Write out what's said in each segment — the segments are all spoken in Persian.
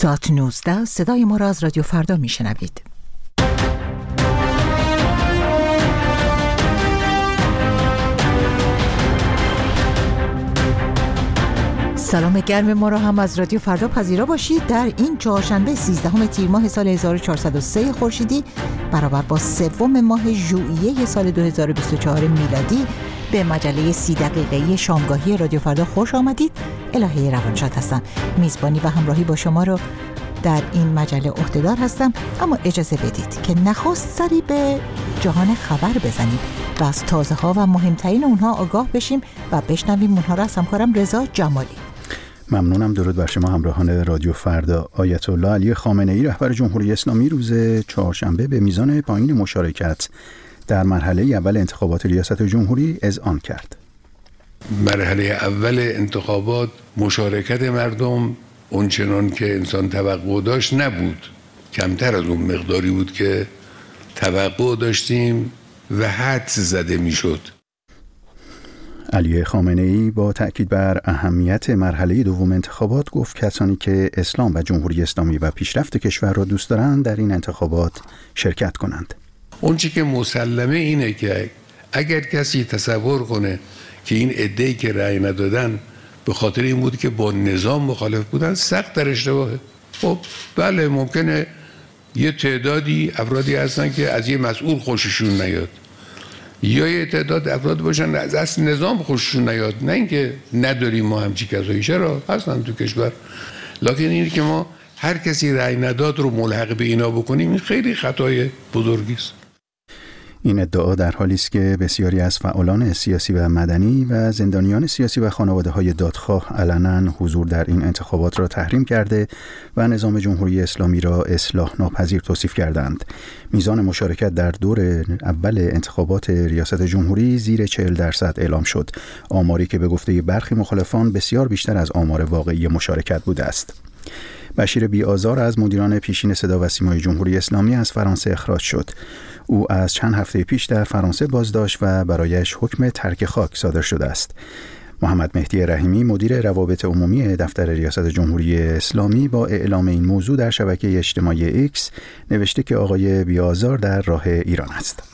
ساعت 19 صدای ما را از رادیو فردا میشنوید. سلام گرم ما را هم از رادیو فردا پذیرا باشید. در این چهارشنبه 13 تیر ماه سال 1403 خورشیدی برابر با 3 ماه ژوئیه سال 2024 میلادی به مجله 30 دقیقه‌ای شامگاهی رادیو فردا خوش آمدید. الهه روانشاد هستم. میزبانی و همراهی با شما رو در این مجله عهده‌دار هستم، اما اجازه بدید که نخست سری به جهان خبر بزنیم و از تازه‌ها و مهمترین اونها آگاه بشیم و بشنویم اونها را از همکارم رضا جمالی. ممنونم. درود بر شما همراهان رادیو فردا. آیت الله علی خامنه‌ای رهبر جمهوری اسلامی روز چهارشنبه به میزان پایین مشارکت در مرحله اول انتخابات ریاست جمهوری اذعان کرد. مرحله اول انتخابات مشارکت مردم اونچنان که انسان توقع داشت نبود، کمتر از اون مقداری بود که توقع داشتیم و حدس زده میشد. علی خامنه‌ای با تأکید بر اهمیت مرحله دوم انتخابات گفت کسانی که اسلام و جمهوری اسلامی و پیشرفت کشور را دوست دارند در این انتخابات شرکت کنند. اون چی که مسلمه اینه که اگر کسی تصور کنه که این عده‌ای که رأی ندادن به خاطر این بود که با نظام مخالف بودن، سخت در اشتباهه. خب بله، ممکنه یه تعدادی افرادی هستن که از یه مسئول خوششون نیاد، یا یه تعداد افراد باشن از اصل نظام خوششون نیاد. نه اینکه نداریم ما همچی کسایی، چرا هستن تو کشور، لکن اینه که ما هر کسی رأی نداد رو ملحق به اینا بکنیم، این خیلی خطای بزرگی است. این ادعا در حالی است که بسیاری از فعالان سیاسی و مدنی و زندانیان سیاسی و خانواده‌های دادخواه علنا حضور در این انتخابات را تحریم کرده و نظام جمهوری اسلامی را اصلاح ناپذیر توصیف کردند. میزان مشارکت در دور اول انتخابات ریاست جمهوری زیر 40% اعلام شد، آماری که به گفته برخی مخالفان بسیار بیشتر از آمار واقعی مشارکت بوده است. بشیر بی‌آزار از مدیران پیشین صدا و سیمای جمهوری اسلامی از فرانسه اخراج شد. او از چند هفته پیش در فرانسه بازداشت و برایش حکم ترک خاک صادر شده است. محمد مهدی رحیمی مدیر روابط عمومی دفتر ریاست جمهوری اسلامی با اعلام این موضوع در شبکه اجتماعی ایکس نوشته که آقای بی‌آزار در راه ایران است.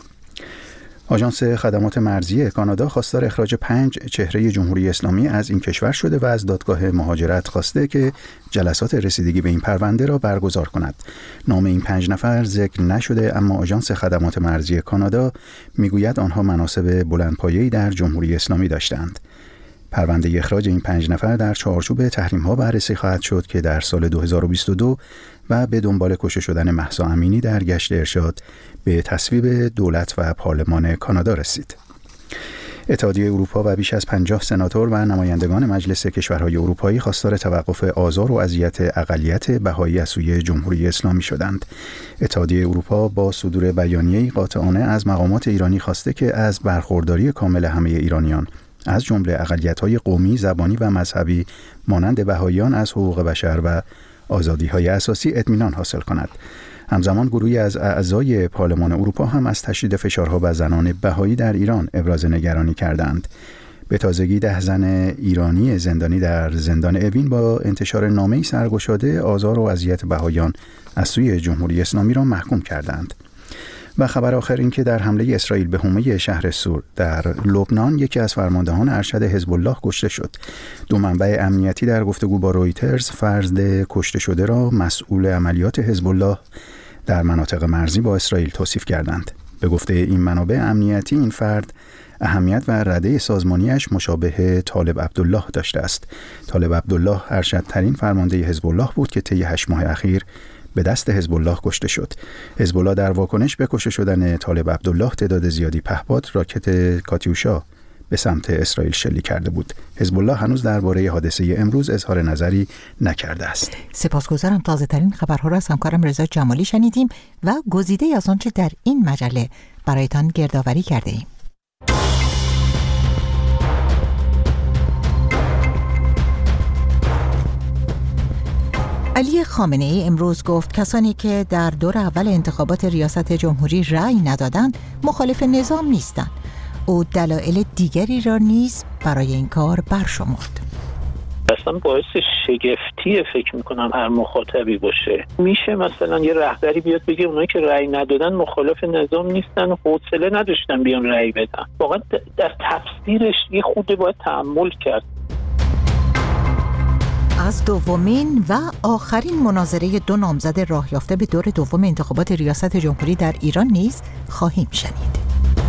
آژانس خدمات مرزی کانادا خواستار اخراج 5 چهره جمهوری اسلامی از این کشور شده و از دادگاه مهاجرت خواسته که جلسات رسیدگی به این پرونده را برگزار کند. نام این 5 نفر ذکر نشده، اما آژانس خدمات مرزی کانادا میگوید آنها مناصب بلندپایه‌ای در جمهوری اسلامی داشتند. پرونده اخراج این 5 نفر در چارچوب تحریم‌ها بررسی خواهد شد که در سال 2022 و به دنبال کشته شدن مهسا امینی در گشت ارشاد به تصویب دولت و پارلمان کانادا رسید. اتحادیه اروپا و بیش از 50 سناتور و نمایندگان مجلس کشورهای اروپایی خواستار توقف آزار و اذیت اقلیت بهایی از سوی جمهوری اسلامی شدند. اتحادیه اروپا با صدور بیانیه‌ای قاطعانه از مقامات ایرانی خواسته که از برخورداری کامل همه ایرانیان از جمله اقلیت‌های قومی، زبانی و مذهبی مانند بهاییان از حقوق بشر و آزادی‌های اساسی اطمینان حاصل کند. همزمان گروهی از اعضای پارلمان اروپا هم از تشدید فشارها بر زنان بهایی در ایران ابراز نگرانی کردند. به تازگی 10 زن ایرانی زندانی در زندان اوین با انتشار نامه‌ای سرگشاده آزار و اذیت بهاییان از سوی جمهوری اسلامی را محکوم کردند. و خبر آخر این که در حمله اسرائیل به حومه شهر سور در لبنان یکی از فرماندهان ارشد حزب الله کشته شد. 2 منبع امنیتی در گفتگو با رویترز فرد کشته شده را مسئول عملیات حزب الله در مناطق مرزی با اسرائیل توصیف کردند. به گفته این منابع امنیتی این فرد اهمیت و رده سازمانیش مشابه طالب عبدالله داشته است. طالب عبدالله ارشدترین فرمانده حزب الله بود که طی 8 ماه اخیر به دست حزب الله کشته شد. حزب الله در واکنش به کشته شدن طالب عبدالله تعداد زیادی پهپاد راکت کاتیوشا به سمت اسرائیل شلیک کرده بود. حزب الله هنوز درباره حادثه امروز اظهار نظری نکرده است. سپاسگزارم. تازه ترین خبرها را از همکارم رضا جمالی شنیدیم و گزیده از آنچه در این مجله برایتان گردآوری کرده ایم. علی خامنه‌ای امروز گفت کسانی که در دور اول انتخابات ریاست جمهوری رأی ندادند مخالف نظام نیستند. او دلایل دیگری را نیز برای این کار برشمرد. اصلا باعث شگفتی فکر میکنم هر مخاطبی باشه. میشه مثلا یه رهبری بیاد بگه اونایی که رأی ندادن مخالف نظام نیستن، حوصله نداشتن بیان رأی بدن. واقعا در تفسیرش یه خورده باید تأمل کرد. از دومین و آخرین مناظره دو نامزد راه یافته به دور دوم انتخابات ریاست جمهوری در ایران نیز خواهیم شنید.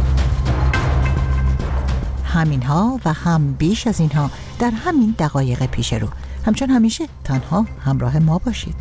همینها و هم بیش از اینها در همین دقایق پیش رو. همچون همیشه تنها همراه ما باشید.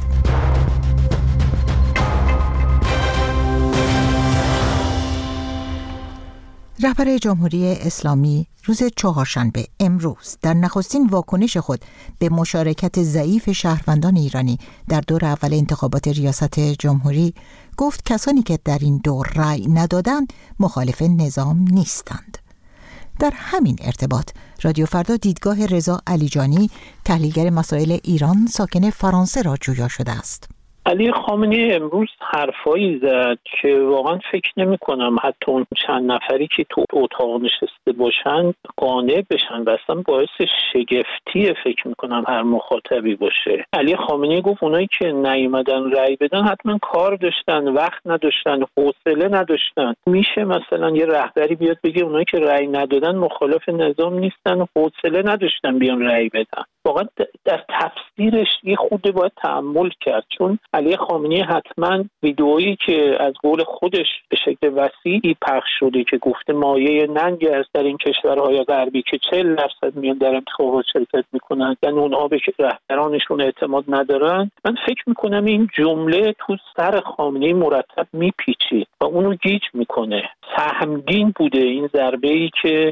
رهبر جمهوری اسلامی روز چهارشنبه امروز در نخستین واکنش خود به مشارکت ضعیف شهروندان ایرانی در دور اول انتخابات ریاست جمهوری گفت کسانی که در این دور رأی ندادند مخالف نظام نیستند. در همین ارتباط رادیو فردا دیدگاه رضا علیجانی، تحلیلگر مسائل ایران ساکن فرانسه را جویا شده است. علی خامنه‌ای امروز حرفایی زد که واقعا فکر نمی‌کنم حتی اون چند نفری که تو اتاق نشسته باشن قانع بشن و اصلا باعث شگفتی فکر می‌کنم هر مخاطبی باشه. علی خامنه‌ای گفت اونایی که نیومدن رأی بدن حتما کار داشتن، وقت نداشتن، حوصله نداشتن. میشه مثلا یه رهبری بیاد بگه اونایی که رأی ندادن مخالف نظام نیستن، حوصله نداشتن بیان رأی بدن. واقعا در تفسیرش یه خورده باید تأمل کرد، چون علی خامنه‌ای حتما ویدئویی که از قول خودش به شکل وسیعی پخش شده که گفته مایه ننگ است در این کشورهای غربی که 40% میان در انتخابات شرکت میکنن، یعنی اونها به رهبرانشون اعتماد ندارن. من فکر میکنم این جمله تو سر خامنه‌ای مرتب میپیچید و اونو گیج میکنه. سهمگین بوده این ضربه‌ای که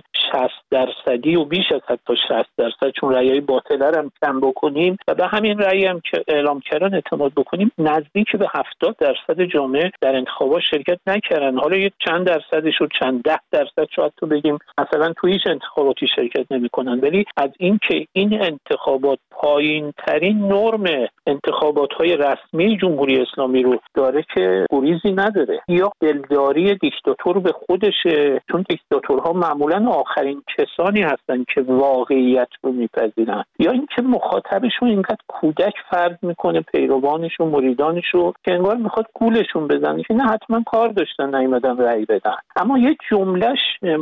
60% و بیش از حتی 60%، چون رأیای باطل هم کم بکنیم و به همین رأی هم که اعلام کردن اعتماد بکنیم، نزدیک به 70% جامعه در انتخابات شرکت نکردن. حالا یه چند درصدش و چند 10% شاید تو بگیم مثلا تو هیچ انتخاباتی شرکت نمی‌کنن، ولی از این که این انتخابات پایین ترین نرم انتخابات‌های رسمی جمهوری اسلامی رو داره که گریزی نداره. یا دلداری دیکتاتور به خودشه، چون دیکتاتورها معمولاً آخرین کسانی هستن که واقعیت رو میپذیرن، یا اینکه مخاطبشون اینقدر کودک فرض میکنه پیروانش و مریدانش رو که انگار میخواد گولشون بزنه. نه، حتما کار داشتن نیومدن رأی بدن. اما یه جملهش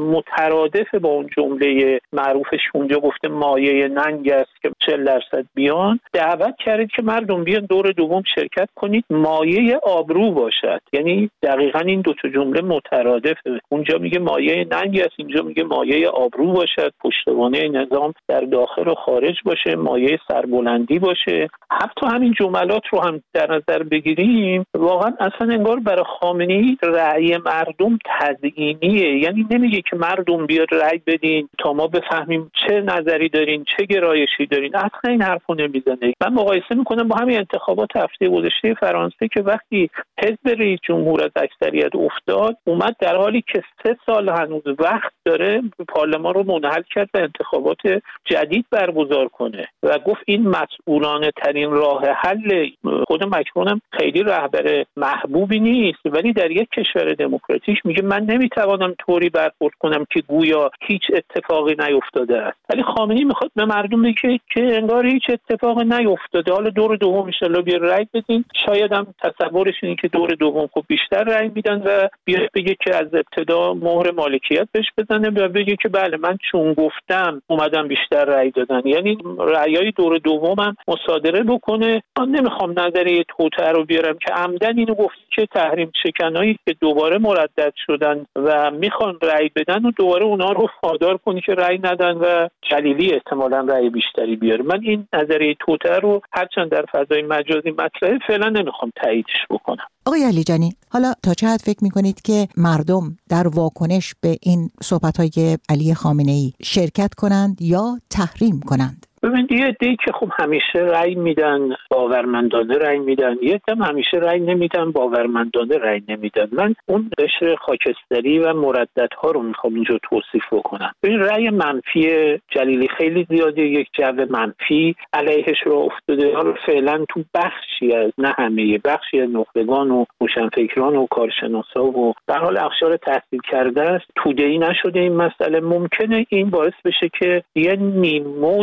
مترادف با اون جمله معروفش اونجا گفته مایه ننگ است که 40% بیان، دعوت کردید که مردم بیان دور دوم شرکت کنید مایه آبرو باشد. یعنی دقیقاً این دو تا جمله مترادفه. اونجا میگه مایه ننگ است، اینجا میگه مایه آبرو باشد، پشتوانه نظام در داخل و خارج باشه، مایه سربلندی باشه. حتی همین جملات رو هم در نظر بگیریم، واقعا اصلا انگار برای خامنه‌ای رأی مردم تزیینیه. یعنی نمیگه که مردم بیاد رأی بدین تا ما بفهمیم چه نظری دارین، چه گرایشی دارین. اصلا این حرفو نمیزنه. من مقایسه میکنم با همین انتخابات هفته گذشته فرانسه که وقتی حزب رئیس جمهور از اکثریت افتاد، اومد در حالی که 3 سال هنوز وقت داره پارلمان رو منحل کرد و انتخابات جدید برگزار کنه و گفت این مسئولانه ترین راه حل. خود مکرون هم خیلی رهبر محبوبی نیست، ولی در یک کشور دموکراتیک میگه من نمیتوانم طوری برخورد کنم که گویا هیچ اتفاقی نیفتاده است. ولی خامنه‌ای میخواد به مردم بگه که انگار هیچ اتفاقی نیفتاده. حالا دور دوم ان شاءالله بیا رأی بدین. شاید هم تصورش اینه که دور دوم خب بیشتر رأی میدن و بیاد بگه که از ابتدا مهر مالکیت بهش بزنه و بگه که بله من چون گفتم اومدم بیشتر رأی دادن. یعنی رأیای دور دومم مصادره بکنه. من نمیخوام نظریه توطئه رو بیارم که عمدن اینو گفت که تحریم شکنایی که دوباره مردد شدن و میخوان رأی بدن و دوباره اونا رو وادار کنی که رأی ندن و جلیلی احتمالاً رأی بیشتری بیاره. من این نظریه توطئه رو هرچند در فضای مجازی مطرحه فعلا نمیخوام تاییدش بکنم. آقای علیجانی، حالا تا چه حد فکر میکنید که مردم در واکنش به این صحبت‌های علی خامنه‌ای شرکت کنند یا تحریم کنند؟ ببینید یه عده‌ای که خب همیشه رأی میدن، باورمندانه رأی میدن، یه عده همیشه رأی نمیدن، باورمندانه رأی نمیدن. من اون قشر خاکستری و مرددها رو میخوام اینجا توصیف بکنم. این رأی منفی جلیلی خیلی زیاده، یک جو منفی علیهش رو افتاده. حالا فعلا تو بخشی از، نه همه، بخشی از نخبگان و روشنفکران و کارشناسا و در حال اقشار تحصیل کرده است توده‌ای نشده این مسئله. ممکنه این باعث بشه که یه نیم موجی به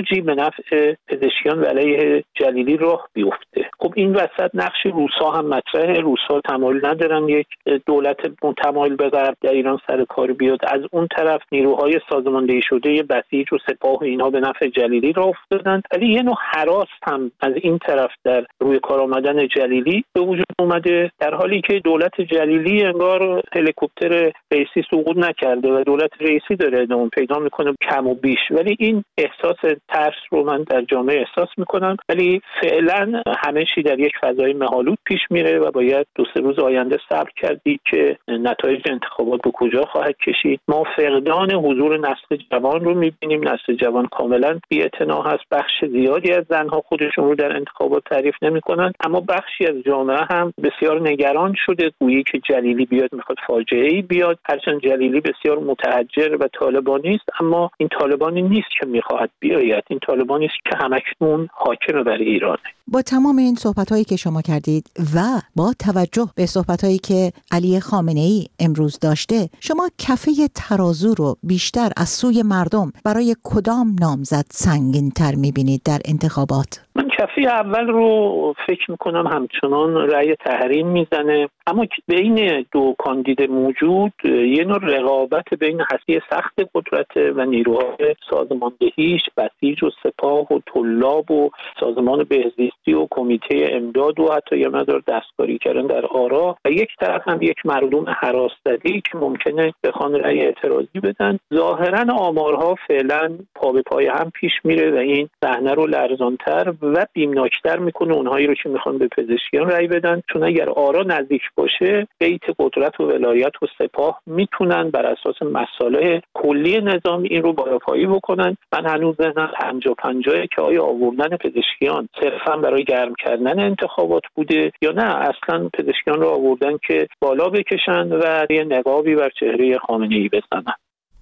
نفع پزشکیان و علیه جلیلی راه بیفته. خب این وسط نقش روس‌ها هم مطرحه. روس‌ها تمایل ندارن یک دولت متمایل به غرب در ایران سر کار بیاد. از اون طرف نیروهای سازماندهی شده بسیج و سپاه و اینها به نفع جلیلی راه افتادن، ولی یه نوع هراس هم از این طرف در روی کار آمدن جلیلی به وجود اومده، در حالی که دولت جلیلی انگار هلیکوپتر رئیسی سقوط نکرده و دولت رئیسی داره ادامه پیدا میکنه کم و بیش. ولی این احساس ترس رو من در جامعه احساس میکنم، ولی فعلا همه چی در یک فضای مه‌آلود پیش میره و باید 2-3 روز آینده صبر کردید که نتایج انتخابات به کجا خواهد کشید. ما فقدان حضور نسل جوان رو میبینیم. نسل جوان کاملا بی‌اعتنا هست. بخش زیادی از زنها خودشون رو در انتخابات تعریف نمی‌کنن، اما بخشی از جامعه هم بسیار نگران شده، گویی که جلیلی بیاد میخواد فاجعه‌ای بیاد. هرچند جلیلی بسیار متحجر و طالبانی است، اما این طالبانی نیست که میخواهد بیاید، این طالبانی است که همکنون حاکم بر ایرانه. با تمام این صحبت‌هایی که شما کردید و با توجه به صحبت‌هایی که علی خامنه‌ای امروز داشته، شما کفه ترازو رو بیشتر از سوی مردم برای کدام نامزد سنگین‌تر می‌بینید در انتخابات؟ من کفه اول رو فکر میکنم همچنان رأی تحریم میزنه، اما بین دو کاندید موجود یه نوع رقابت بین هستی سخت قدرت و نیروهای سازماندهیش، بسیج و سپاه و طلاب و سازمان بهزیستی و کمیته امداد و حتی یه مقدار دستکاری کردن در آرا، و یک طرف هم یک مردم هراس‌زده که ممکنه بخوان رأی اعتراضی بدن. ظاهرا آمارها فعلا پا به پای هم پیش میره و این صحنه رو لرزان‌تر و بیمناکتر میکنه اونهایی رو که میخوان به پزشکیان رأی بدن، چون اگر آرا نزدیک باشه بیت قدرت و ولایت و سپاه میتونن بر اساس مصالح کلی نظام این رو بالاتری بکنن. من هنوز ذهنم 50-50 که آیا آوردن پزشکیان صرفا برای گرم کردن انتخابات بوده یا نه اصلا پزشکیان رو آوردن که بالا بکشن و یه نقابی بر چهره خامنه‌ای بزنن.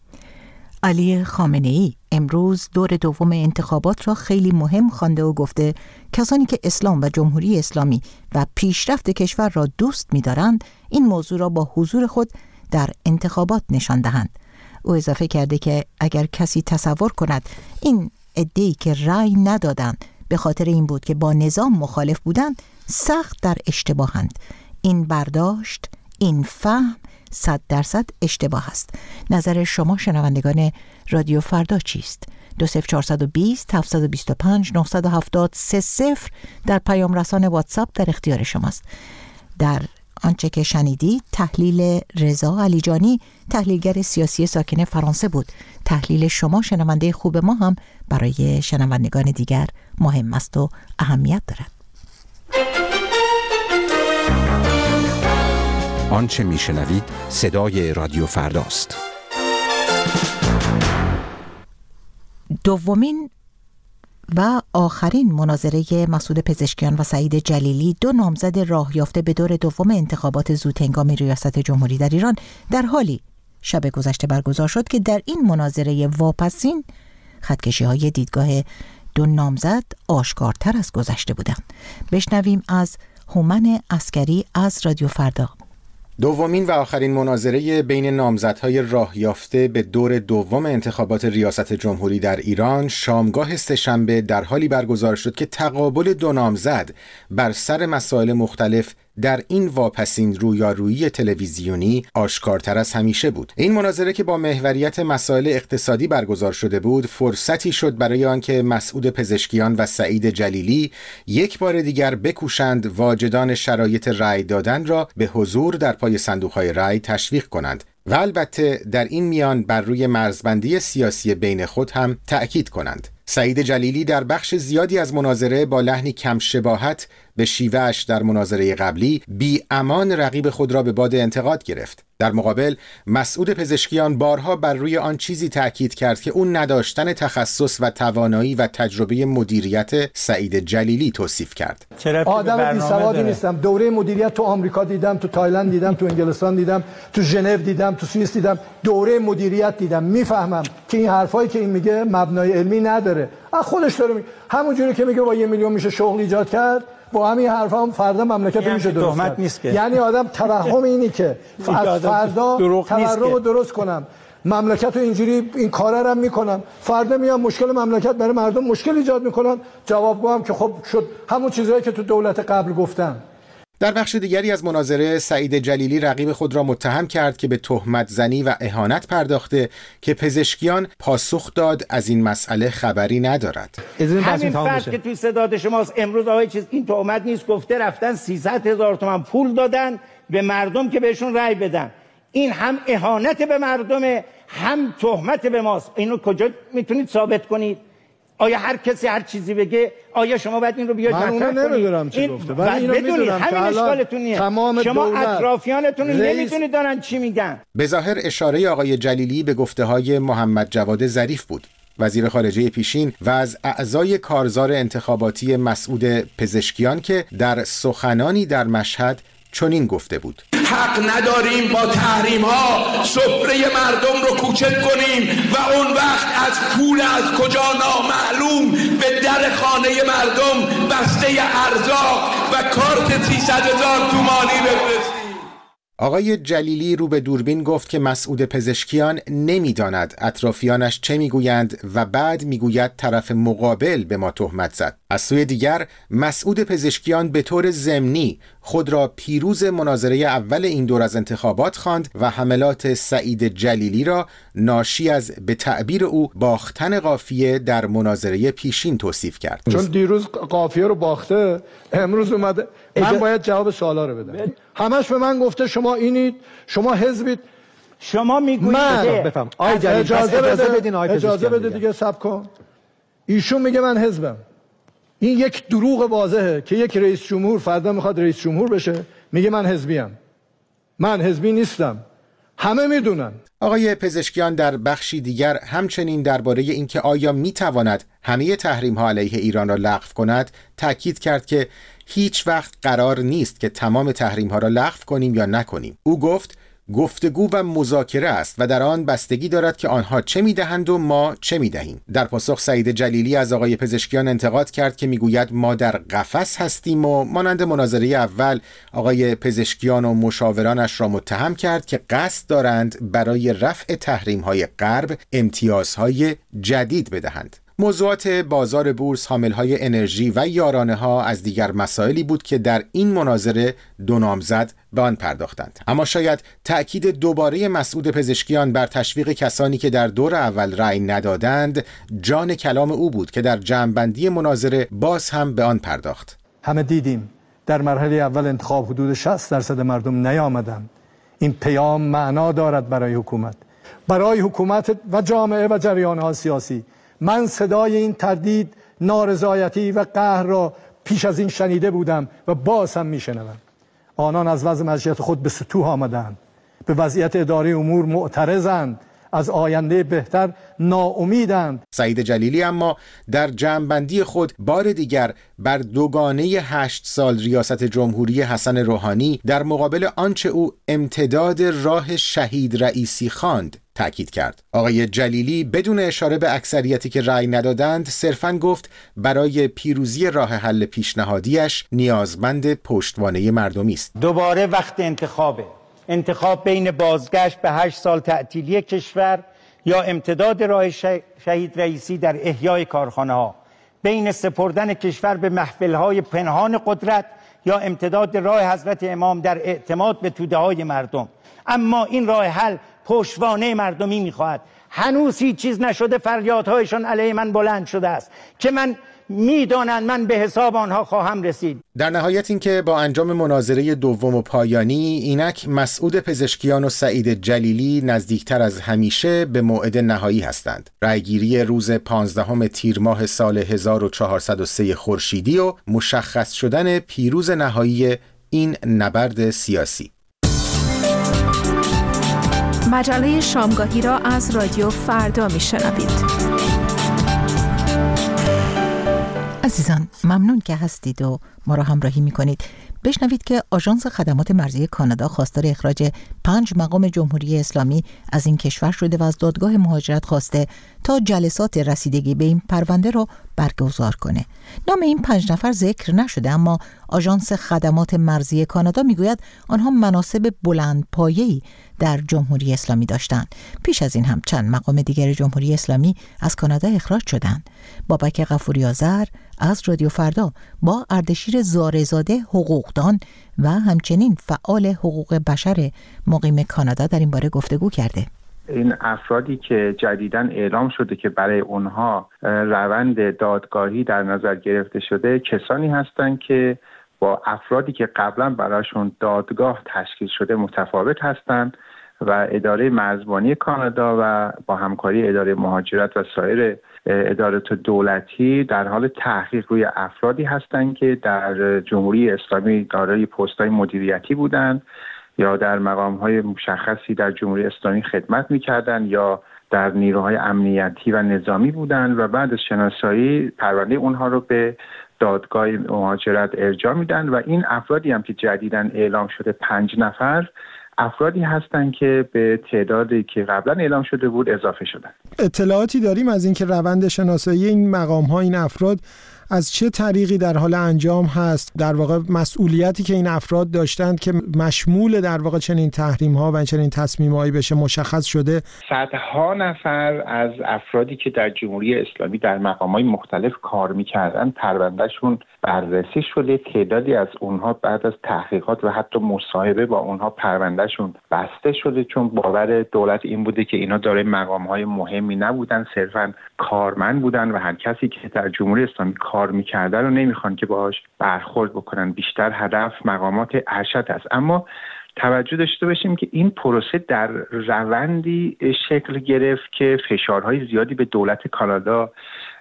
علی خامنه‌ای امروز دور دوم انتخابات را خیلی مهم خوانده و گفته کسانی که اسلام و جمهوری اسلامی و پیشرفت کشور را دوست می‌دارند این موضوع را با حضور خود در انتخابات نشان دهند. او اضافه کرده که اگر کسی تصور کند این عده‌ای که رأی ندادند به خاطر این بود که با نظام مخالف بودند، سخت در اشتباهند. این برداشت، این فهم 100% اشتباه است. نظر شما شنوندگان رادیو فردا چیست؟ 20420 725 970 30 در پیام رسان واتساپ در اختیار شماست. در آنچه که شنیدید تحلیل رضا علیجانی، تحلیلگر سیاسی ساکن فرانسه بود. تحلیل شما شنونده خوب ما هم برای شنوندگان دیگر مهم است و اهمیت دارد. آنچه میشنوید صدای رادیو فرداست. دومین و آخرین مناظره مسعود پزشکیان و سعید جلیلی، دو نامزد راه یافته به دور دوم انتخابات زودهنگام ریاست جمهوری در ایران، در حالی شب گذشته برگزار شد که در این مناظره واپسین خطکشی‌های دیدگاه دو نامزد آشکارتر از گذشته بودند. بشنویم از هومن عسکری از رادیو فردا. دومین و آخرین مناظره بین نامزدهای راه یافته به دور دوم انتخابات ریاست جمهوری در ایران شامگاه سه‌شنبه در حالی برگزار شد که تقابل دو نامزد بر سر مسائل مختلف در این واپسین رویارویی تلویزیونی آشکارتر از همیشه بود. این مناظره که با محوریت مسائل اقتصادی برگزار شده بود، فرصتی شد برای آنکه مسعود پزشکیان و سعید جلیلی یک بار دیگر بکوشند واجدان شرایط رأی دادن را به حضور در پای صندوق‌های رأی تشویق کنند و البته در این میان بر روی مرزبندی سیاسی بین خود هم تأکید کنند. سعید جلیلی در بخش زیادی از مناظره با لحنی کم شباهت به شیوهش در مناظره قبلی بی امان رقیب خود را به باد انتقاد گرفت. در مقابل مسعود پزشکیان بارها بر روی آن چیزی تأکید کرد که اون نداشتن تخصص و توانایی و تجربه مدیریت سعید جلیلی توصیف کرد. آدم بی‌سوادی نیستم. دوره مدیریت تو آمریکا دیدم، تو تایلند دیدم، تو انگلستان دیدم، تو ژنو دیدم، تو سوئیس دیدم، دوره مدیریت دیدم. میفهمم که این حرفایی که این میگه مبنای علمی نداره. خودش داره میگه، همونجوری که میگه با 1 میلیون میشه شغل ایجاد کرد، با همین حرفا هم فردا مملکت میشه درست کرد. یعنی آدم توهم اینی که از فردا تورم رو درست کنم مملکت رو اینجوری این کارا رو میکنم، فردا میام مشکل مملکت برای مردم مشکل ایجاد میکنن، جوابگو هم که خب شد همون چیزایی که تو دولت قبل گفتم. در بخش دیگری از مناظره سعید جلیلی رقیب خود را متهم کرد که به تهمت زنی و اهانت پرداخته که پزشکیان پاسخ داد از این مسئله خبری ندارد. همین فرد که توی صداد شماست امروز آقای چیز این تهمت نیست، گفته رفتن 300,000 تومان پول دادن به مردم که بهشون رأی بدن. این هم اهانت به مردمه هم تهمت به ماست. اینو کجا میتونید ثابت کنید؟ آیا هر کسی هر چیزی بگه آیا شما باید این رو بیاید مطرح کنید؟ من نمیدونم چی گفته، ولی اینو میدونم همین اشکالتونیه. شما اطرافیانتون نمیتونید دارن چی میگن. به ظاهر اشاره آقای جلیلی به گفته‌های محمد جواد ظریف بود، وزیر خارجه پیشین و از اعضای کارزار انتخاباتی مسعود پزشکیان که در سخنانی در مشهد چنین گفته بود: حق نداریم با تحریم ها سفره مردم رو کوچک کنیم و اون وقت از پول از کجا نامعلوم به در خانه مردم بسته ارزاق و کارت 300,000 تومانی بفرستیم. آقای جلیلی رو به دوربین گفت که مسعود پزشکیان نمیداند اطرافیانش چه میگویند و بعد میگوید طرف مقابل به ما تهمت زد. از سوی دیگر مسعود پزشکیان به طور ضمنی خود را پیروز مناظره اول این دور از انتخابات خواند و حملات سعید جلیلی را ناشی از به تعبیر او باختن قافیه در مناظره پیشین توصیف کرد. چون دیروز قافیه رو باخته، امروز اومده من باید جواب سوالا رو بدم. همش به من گفته شما اینید، شما حزبید. شما میگویید بفهم اجازه بده دیگه صبر کن. ایشون میگه من حزبم. این یک دروغ واضحه که یک رئیس جمهور فردا میخواد رئیس جمهور بشه میگه من حزبیم. من حزبی نیستم. همه میدونن. آقای پزشکیان در بخشی دیگر همچنین درباره اینکه آیا میتواند همه تحریم‌ها علیه ایران را لغو کند تاکید کرد که هیچ وقت قرار نیست که تمام تحریم‌ها را لغو کنیم یا نکنیم. او گفت گفتگو و مذاکره است و در آن بستگی دارد که آنها چه میدهند و ما چه میدهیم. در پاسخ سعید جلیلی از آقای پزشکیان انتقاد کرد که میگوید ما در قفس هستیم و مانند مناظره اول آقای پزشکیان و مشاورانش را متهم کرد که قصد دارند برای رفع تحریم‌های غرب امتیازهای جدید بدهند. موضوعات بازار بورس، حامل‌های انرژی و یارانه‌ها از دیگر مسائلی بود که در این مناظره دو نامزد به آن پرداختند. اما شاید تأکید دوباره مسعود پزشکیان بر تشویق کسانی که در دور اول رأی ندادند جان کلام او بود که در جمع‌بندی مناظره باز هم به آن پرداخت. همه دیدیم در مرحله اول انتخاب حدود 60% مردم نیامدند. این پیام معنا دارد برای حکومت و جامعه و جریان‌های سیاسی. من صدای این تردید، نارضایتی و قهر را پیش از این شنیده بودم و باز هم میشنوم. آنان از وضع مشیت خود به سطوح آمدند، به وضعیت اداره امور معترضند، از آینده بهتر ناامیدند. سعید جلیلی اما در جمع‌بندی خود بار دیگر بر دوگانه 8 سال ریاست جمهوری حسن روحانی در مقابل آنچه او امتداد راه شهید رئیسی خواند تأکید کرد. آقای جلیلی بدون اشاره به اکثریتی که رأی ندادند صرفاً گفت برای پیروزی راه حل پیشنهادیش نیازمند پشتوانه مردمی است. دوباره وقت انتخاب بین بازگشت به 8 سال تعطیلی کشور یا امتداد راه شهید رئیسی در احیای کارخانه‌ها، بین سپردن کشور به محفل‌های پنهان قدرت یا امتداد راه حضرت امام در اعتماد به توده‌های مردم. اما این راه حل پشتوانه مردمی می‌خواهد. هنوز هیچ چیز نشده، فریادهایشان علیه من بلند شده است که من میدانند من به حساب آنها خواهم رسید. در نهایت اینکه با انجام مناظره دوم و پایانی اینک مسعود پزشکیان و سعید جلیلی نزدیکتر از همیشه به موعد نهایی هستند. رأیگیری روز 15 تیر ماه سال 1403 خورشیدی و مشخص شدن پیروز نهایی این نبرد سیاسی. مجله شامگاهی را از رادیو فردا میشنوید. عزیزان ممنون که هستید و ما را همراهی میکنید. بشنوید که آژانس خدمات مرزی کانادا خواستار اخراج 5 مقام جمهوری اسلامی از این کشور شده و از دادگاه مهاجرت خواسته تا جلسات رسیدگی به این پرونده را برگزار کنه. نام این 5 نفر ذکر نشده، اما آژانس خدمات مرزی کانادا میگوید آنها مناصب بلندپایه‌ای در جمهوری اسلامی داشتند. پیش از این هم چند مقام دیگر جمهوری اسلامی از کانادا اخراج شدند. بابک غفوری آذر از رادیو فردا با اردشیر زارزاده حقوقدان و همچنین فعال حقوق بشر مقیم کانادا در این باره گفتگو کرده. این افرادی که جدیداً اعلام شده که برای اونها روند دادگاهی در نظر گرفته شده، کسانی هستند که با افرادی که قبلا براشون دادگاه تشکیل شده متفاوت هستند و اداره مرزبانی کانادا و با همکاری اداره مهاجرت و سایر ادارات دولتی در حال تحقیق روی افرادی هستند که در جمهوری اسلامی دارای پست‌های مدیریتی بودند یا در مقام‌های مشخصی در جمهوری اسلامی خدمت می‌کردند یا در نیروهای امنیتی و نظامی بودند و بعد از شناسایی پرونده اونها رو به دادگاه مهاجرت ارجاع میدن و این افرادی هم که جدیداً اعلام شده 5 نفر افرادی هستند که به تعدادی که قبلا اعلام شده بود اضافه شدن. اطلاعاتی داریم از اینکه روند شناسایی این مقام‌ها، این افراد از چه طریقی در حال انجام هست؟ در واقع مسئولیتی که این افراد داشتند که مشمول در واقع چنین تحریم‌ها و چنین تصمیم‌هایی بشه مشخص شده؟ صدها نفر از افرادی که در جمهوری اسلامی در مقام‌های مختلف کار می‌کردن پروندهشون بررسی شده. تعدادی از اونها بعد از تحقیقات و حتی مصاحبه با اونها پروندهشون بسته شده، چون باور دولت این بوده که اینا دارای مقام‌های مهمی نبودن، صرفاً کارمند بودن و هر کسی که در جمهوری اسلامی کار می‌کرده رو نمی‌خوان که باهاش برخورد بکنن. بیشتر هدف مقامات ارشد است. اما توجه داشته باشیم که این پروسه در روندی شکل گرفت که فشارهای زیادی به دولت کانادا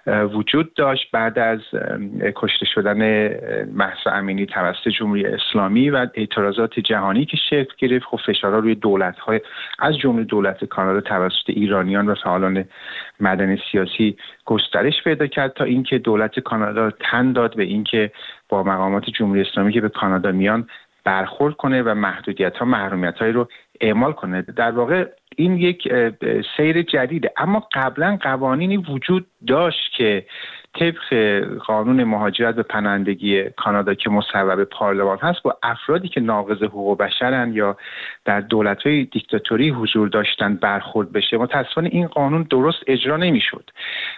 وجود داشت بعد از کشته شدن مهسا امینی توسط جمهوری اسلامی و اعتراضات جهانی که شکل گرفت. خب فشارها روی دولت‌های از جمله دولت کانادا توسط ایرانیان و فعالان مدنی سیاسی گسترش پیدا کرد تا اینکه دولت کانادا تن داد به اینکه با مقامات جمهوری اسلامی که به کانادا میان برخورد کنه و محدودیت‌ها محرومیت‌هایی رو اعمال کنه. در واقع این یک سیر جدیده، اما قبلا قوانینی وجود داشت که طبق قانون مهاجرت و پناهندگی کانادا که مصوب پارلمان هست با افرادی که ناقض حقوق بشرن یا در دولت‌های دیکتاتوری حضور داشتن برخورد بشه. متأسفانه این قانون درست اجرا نمی‌شد.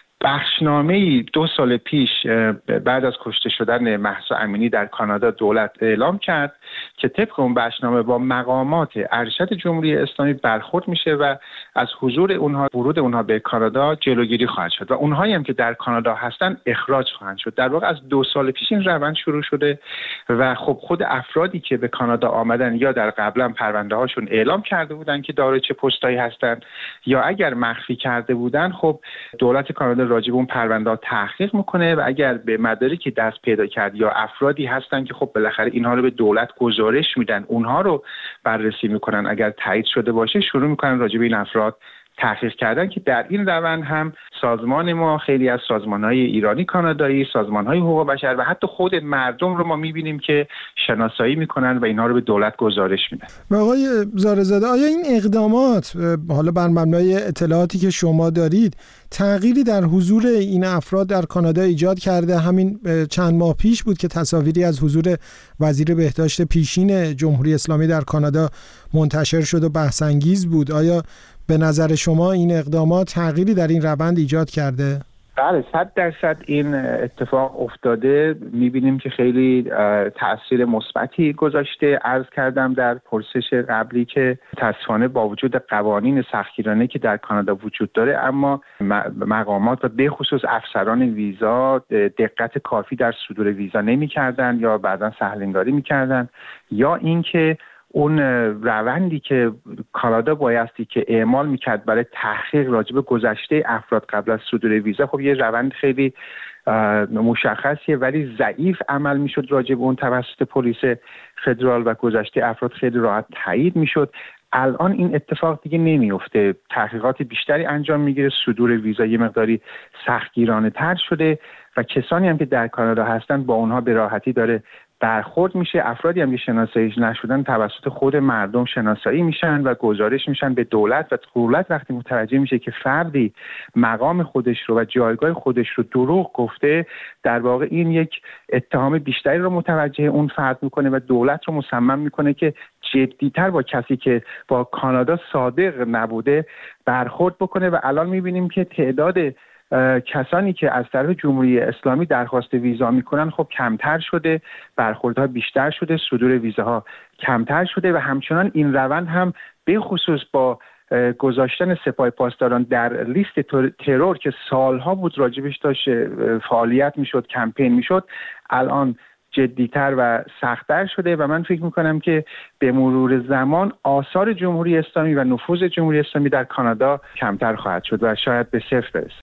بخشنامه‌ای 2 سال پیش بعد از کشته شدن مهسا امینی در کانادا دولت اعلام کرد که طبق اون بخشنامه با مقامات ارشد جمهوری اسلامی برخورد میشه و از حضور اونها، ورود اونها به کانادا جلوگیری خواهد شد و اونهایی هم که در کانادا هستن اخراج خواهند شد. در واقع از 2 سال پیش این روند شروع شده و خب خود افرادی که به کانادا آمدن یا در قبلا پرونده هاشون اعلام کرده بودن که دارای چه پستایی هستن یا اگر مخفی کرده بودن، خب دولت کانادا راجع به اون پرونده تحقیق میکنه و اگر به مدارکی دست پیدا کرد یا افرادی هستن که خب بالاخره اینها رو به دولت گزارش میدن، اونها رو بررسی میکنن، اگر تایید شده باشه شروع میکنن راجع به این افراد تحقیق کردن که در این روند هم سازمان ما، خیلی از سازمان‌های ایرانی کانادایی، سازمان‌های حقوق بشر و حتی خود مردم رو ما می‌بینیم که شناسایی می‌کنن و اینها رو به دولت گزارش میدن. و آقای زارزاده، آیا این اقدامات حالا بر مبنای اطلاعاتی که شما دارید تغییری در حضور این افراد در کانادا ایجاد کرده؟ همین چند ماه پیش بود که تصاویری از حضور وزیر بهداشت پیشین جمهوری اسلامی در کانادا منتشر شد و بحث‌انگیز بود. آیا به نظر شما این اقدامات تغییری در این روند ایجاد کرده؟ بله، 100% این اتفاق افتاده. میبینیم که خیلی تأثیر مثبتی گذاشته. عرض کردم در پرسش قبلی که متأسفانه با وجود قوانین سختگیرانه که در کانادا وجود داره، اما مقامات و به خصوص افسران ویزا دقت کافی در صدور ویزا نمی‌کردن یا بعداً سهل‌انگاری می‌کردن، یا اینکه اون روندی که کانادا بایستی که اعمال میکرد برای تحقیق راجع به گذشته افراد قبل از صدور ویزا، خب یه روند خیلی مشخصیه ولی ضعیف عمل میشد راجع به اون توسط پلیس فدرال و گذشته افراد خیلی راحت تایید میشد. الان این اتفاق دیگه نمیفته. تحقیقات بیشتری انجام میگیره، صدور ویزا یه مقداری سختگیرانه تر شده و کسانی هم که در کانادا هستن با اونها به راحتی داره برخورد میشه. افرادی هم که شناسایی نشدن توسط خود مردم شناسایی میشن و گزارش میشن به دولت و دولت وقتی متوجه میشه که فردی مقام خودش رو و جایگاه خودش رو دروغ گفته، در واقع این یک اتهام بیشتری رو متوجه اون فرد میکنه و دولت رو مصمم میکنه که جدی‌تر با کسی که با کانادا صادق نبوده برخورد بکنه. و الان میبینیم که تعداد کسانی که از طرف جمهوری اسلامی درخواست ویزا میکنن خب کمتر شده، برخوردها بیشتر شده، صدور ویزاها کمتر شده و همچنان این روند هم به خصوص با گذاشتن سپاه پاسداران در لیست ترور که سالها بود راجبش داشت فعالیت میشد، کمپین میشد، الان جدی‌تر و سخت‌تر شده و من فکر می‌کنم که به مرور زمان آثار جمهوری اسلامی و نفوذ جمهوری اسلامی در کانادا کمتر خواهد شد و شاید به صفر برسه.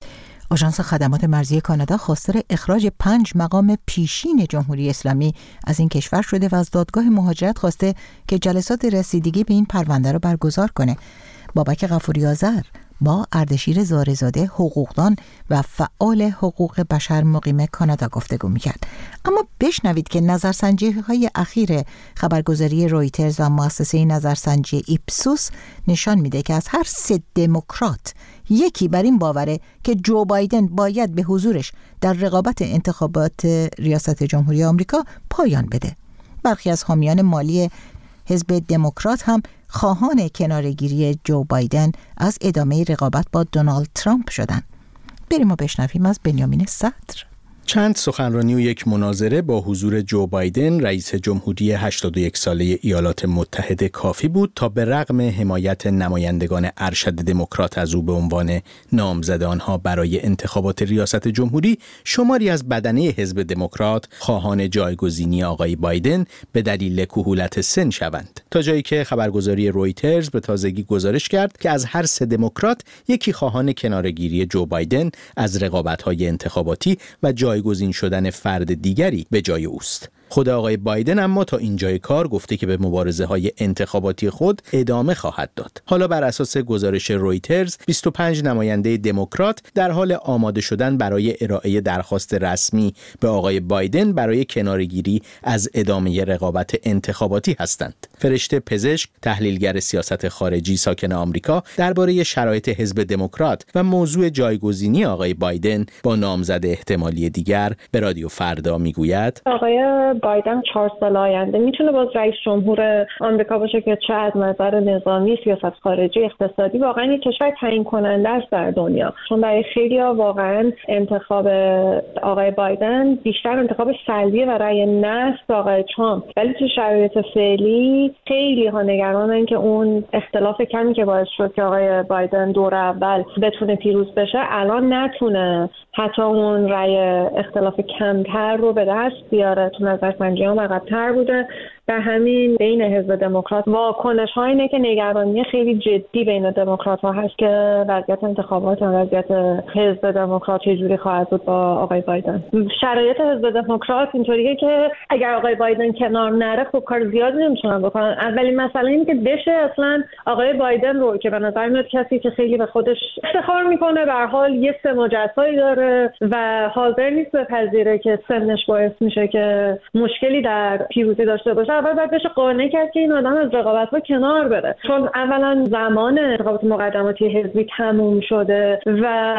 آژانس خدمات مرزی کانادا خواستار اخراج 5 مقام پیشین جمهوری اسلامی از این کشور شده و از دادگاه مهاجرت خواسته که جلسات رسیدگی به این پرونده را برگزار کنه. بابک غفوری آذر با اردشیر زارزاده، حقوقدان و فعال حقوق بشر مقیم کانادا گفتگو می‌کرد. اما بشنوید که نظرسنجی‌های اخیر خبرگزاری رویترز و مؤسسه نظرسنجی ایپسوس نشان میده که از هر 3 دموکرات یکی بر این باوره که جو بایدن باید به حضورش در رقابت انتخابات ریاست جمهوری آمریکا پایان بده. برخی از حامیان مالی حزب دموکرات هم خواهان کناره‌گیری جو بایدن از ادامه رقابت با دونالد ترامپ شدند. بریم و بشنویم از بنیامین صدر. چند سخنرانی و یک مناظره با حضور جو بایدن رئیس جمهوری 81 ساله ایالات متحده کافی بود تا به رغم حمایت نمایندگان ارشد دموکرات از او به عنوان نامزد آنها برای انتخابات ریاست جمهوری، شماری از بدنه حزب دموکرات خواهان جایگزینی آقای بایدن به دلیل کهولت سن شوند، تا جایی که خبرگزاری رویترز به تازگی گزارش کرد که از هر 3 دموکرات یکی خواهان کناره‌گیری جو بایدن از رقابت‌های انتخاباتی و جایگزین شدن فرد دیگری به جای اوست. خود آقای بایدن اما تا اینجای کار گفته که به مبارزه‌های انتخاباتی خود ادامه خواهد داد. حالا بر اساس گزارش رویترز 25 نماینده دموکرات در حال آماده شدن برای ارائه درخواست رسمی به آقای بایدن برای کناره‌گیری از ادامه رقابت انتخاباتی هستند. فرشته پزشک، تحلیلگر سیاست خارجی ساکن آمریکا، درباره شرایط حزب دموکرات و موضوع جایگزینی آقای بایدن با نامزد احتمالی دیگر به رادیو فردا میگوید: آقای بایدن 4 سال آینده میتونه باز رئیس جمهور آمریکا باشه که چه از نظر نظامی، سیاست خارجی، اقتصادی واقعا یک کشور تعیین کننده است در دنیا. چون برای خیلی‌ها واقعا انتخاب آقای بایدن بیشتر انتخاب سلبی و رأی نه آقای ترامپ، ولی تو شرایط فعلی خیلی ها نگرانن که اون اختلاف کمی که باعث شد که آقای بایدن دور اول بتونه پیروز بشه الان نتونه حتی اون رأی اختلاف کمتر رو به دست بیاره. تو نظرسنجی‌ها عقب‌تر بوده. در همین بین حزب دموکرات واکنش‌ها اینه که نگرانی خیلی جدی بین دموکرات‌ها هست که وضعیت انتخابات و وضعیت حزب دموکرات چجوری خواهد بود با آقای بایدن. شرایط حزب دموکرات اینطوریه که اگر آقای بایدن کنار نره خب کار زیادی نمی‌تونن بکنن. اولین مسئله اینه که بشه اصلا آقای بایدن رو که به نظر میاد کسی که خیلی به خودش افتخار میکنه، به هر حال یه سمت جسایی داره و حاضر نیست بپذیره که سنش باعث میشه که مشکلی در پیروزی داشته باشه، اول باید بشه قانع کرد که این آدم از رقابت‌ها کنار بره. چون اولا زمان انتخابات مقدماتی حزبی تموم شده و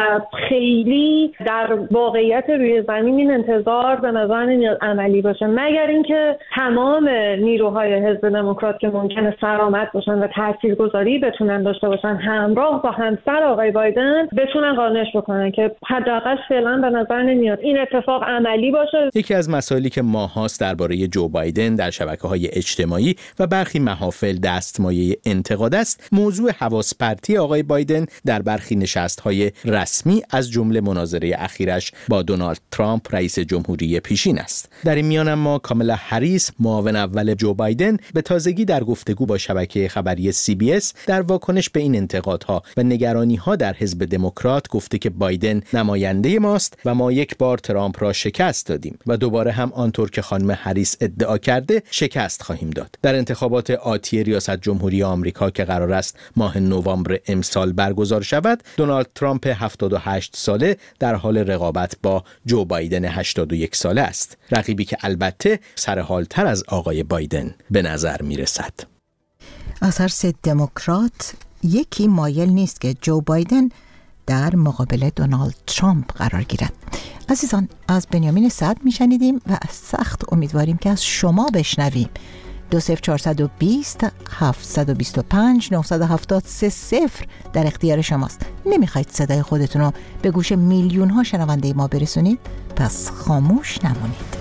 خیلی در واقعیت روی زمین این انتظار به نظر نمیاد عملی باشه، مگر اینکه تمام نیروهای حزب دموکرات که ممکنه سرآمد باشن و تاثیرگذاری بتونن داشته باشن همراه با همسر آقای بایدن بتونن قانعش بکنن که حداقل فعلا به نظر نمیاد این اتفاق عملی باشه. یکی از مسائلی که ماهاست درباره جو بایدن در شبکه‌های اجتماعی و برخی محافل دستمایه انتقاد است، موضوع حواس پرتی آقای بایدن در برخی نشست‌های رسمی از جمله مناظره اخیرش با دونالد ترامپ رئیس جمهوری پیشین است. در این میان اما کامالا هریس، معاون اول جو بایدن، به تازگی در گفتگو با شبکه خبری CBS در واکنش به این انتقادها و نگرانی‌ها در حزب دموکرات گفته که بایدن نماینده ماست و ما یک بار ترامپ را شکست دادیم و دوباره هم آنطور که خانم هریس ادعا کرده شکست خواهیم داد. در انتخابات آتی ریاست جمهوری آمریکا که قرار است ماه نوامبر امسال برگزار شود، دونالد ترامپ 78 ساله در حال رقابت با جو بایدن 81 ساله است. رقیبی که البته سرحالتر از آقای بایدن به نظر می رسد. از هر سه دموکرات یکی مایل نیست که جو بایدن در مقابل دونالد ترامپ قرار گیرد. عزیزان، از بنیامین سعد میشنیدیم و سخت امیدواریم که از شما بشنویم. 20420 725 970 در اختیار شماست. نمیخواید صدای خودتون رو به گوش میلیون ها شنونده ما برسونید؟ پس خاموش نمونید.